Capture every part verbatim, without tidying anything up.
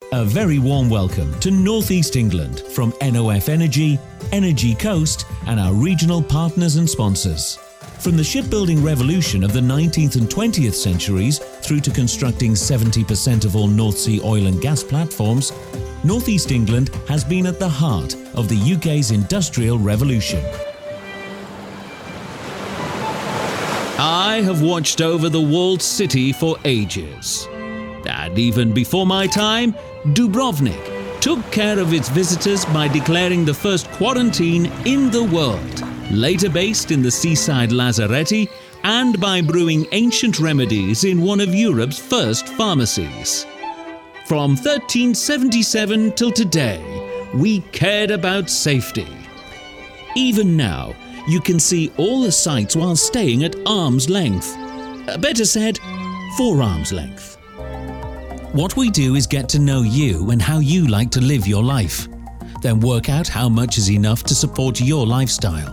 A very warm welcome to North East England from N O F Energy, Energy Coast and our regional partners and sponsors. From the shipbuilding revolution of the nineteenth and twentieth centuries through to constructing seventy percent of all North Sea oil and gas platforms, North East England has been at the heart of the U K's industrial revolution. I have watched over the walled city for ages. And even before my time, Dubrovnik took care of its visitors by declaring the first quarantine in the world, later based in the seaside Lazaretti, and by brewing ancient remedies in one of Europe's first pharmacies. From thirteen seventy-seven till today, we cared about safety. Even now, you can see all the sights while staying at arm's length. Better said, for arm's length. What we do is get to know you and how you like to live your life, then work out how much is enough to support your lifestyle.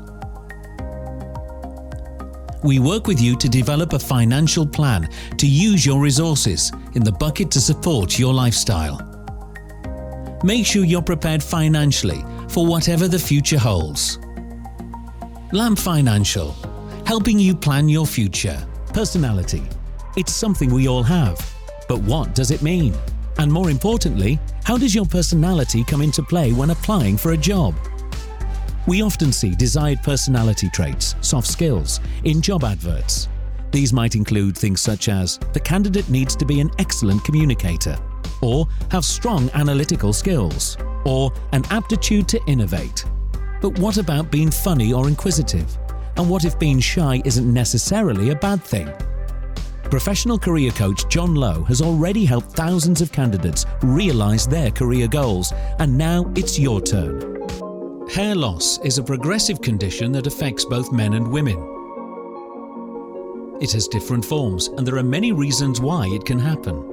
We work with you to develop a financial plan to use your resources in the bucket to support your lifestyle. Make sure you're prepared financially for whatever the future holds. Lamp Financial, helping you plan your future. Personality. It's something we all have. But what does it mean? And more importantly, how does your personality come into play when applying for a job? We often see desired personality traits, soft skills, in job adverts. These might include things such as the candidate needs to be an excellent communicator, or have strong analytical skills, or an aptitude to innovate. But what about being funny or inquisitive? And what if being shy isn't necessarily a bad thing? Professional career coach John Lowe has already helped thousands of candidates realise their career goals, and now it's your turn. Hair loss is a progressive condition that affects both men and women. It has different forms, and there are many reasons why it can happen.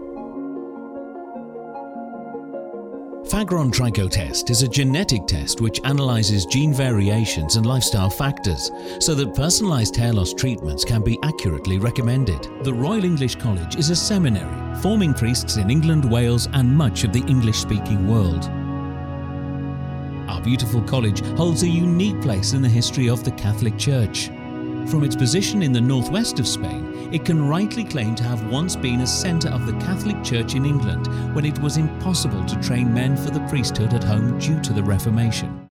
Fagron Tricho test is a genetic test which analyses gene variations and lifestyle factors so that personalised hair loss treatments can be accurately recommended. The Royal English College is a seminary forming priests in England, Wales and much of the English-speaking world. Our beautiful college holds a unique place in the history of the Catholic Church. From its position in the northwest of Spain, it can rightly claim to have once been a centre of the Catholic Church in England when it was impossible to train men for the priesthood at home due to the Reformation.